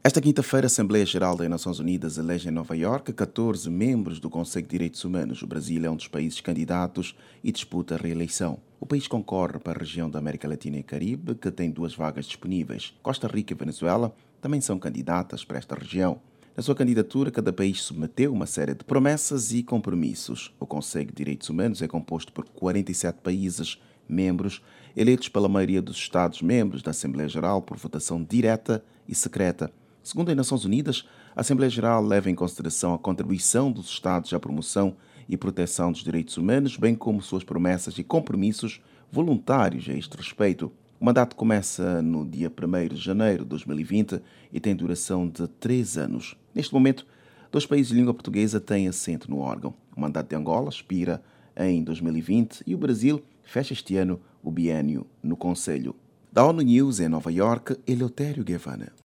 Esta quinta-feira, a Assembleia Geral das Nações Unidas elege em Nova Iorque 14 membros do Conselho de Direitos Humanos. O Brasil é um dos países candidatos e disputa a reeleição. O país concorre para a região da América Latina e Caribe, que tem 2 vagas disponíveis. Costa Rica e Venezuela também são candidatas para esta região. Na sua candidatura, cada país submeteu uma série de promessas e compromissos. O Conselho de Direitos Humanos é composto por 47 países membros, eleitos pela maioria dos Estados-membros da Assembleia Geral por votação direta e secreta. Segundo as Nações Unidas, a Assembleia Geral leva em consideração a contribuição dos Estados à promoção e proteção dos direitos humanos, bem como suas promessas e compromissos voluntários a este respeito. O mandato começa no dia 1º de janeiro de 2020 e tem duração de 3 anos. Neste momento, 2 países de língua portuguesa têm assento no órgão. O mandato de Angola expira em 2020 e o Brasil fecha este ano o biênio no Conselho. Da ONU News em Nova Iorque, Eleutério Guevara.